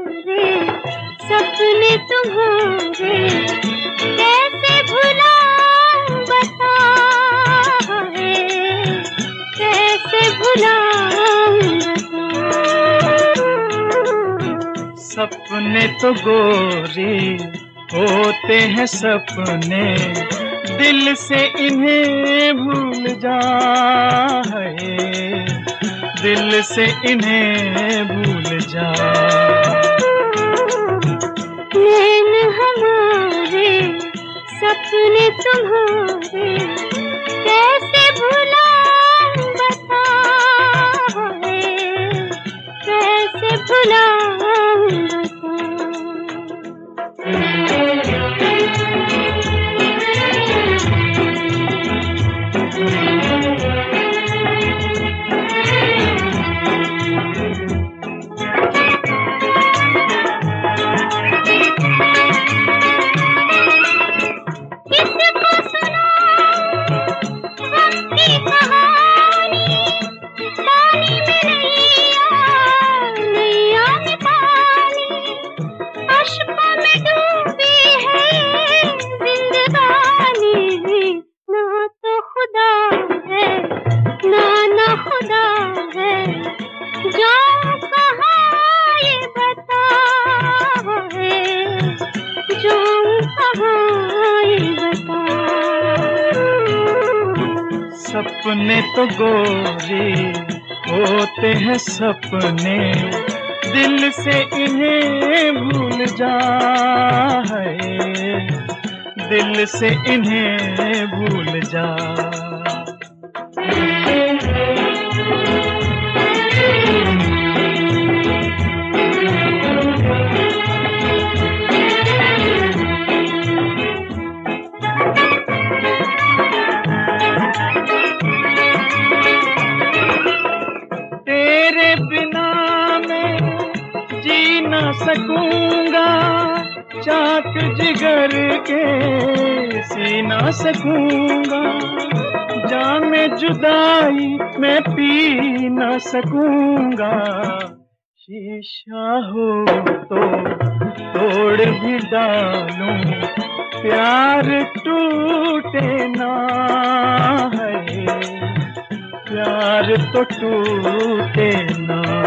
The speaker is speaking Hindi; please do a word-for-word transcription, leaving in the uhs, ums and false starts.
तुम्हारे, सपने तुम्हारे, कैसे भुलाऊं बता है, कैसे भुलाऊं बता। सपने तो गोरी होते हैं सपने, दिल से इन्हें भूल जा है, दिल से इन्हें भूल जा। नैन हमारे, सपने तुम्हारे, कैसे भुलाऊं बता है, कैसे भुलाऊं बता। सपने तो गोरी होते हैं सपने, दिल से इन्हें भूल जा है, दिल से इन्हें भूल जा। तेरे बिना मैं जी ना सकूंगा, चाक जिगर के सी ना सकूंगा, जाम जुदाई मैं पी ना सकूंगा। शीशा हो तो तोड़ भी डालूं, प्यार टूटे ना है, प्यार तो टूटे ना।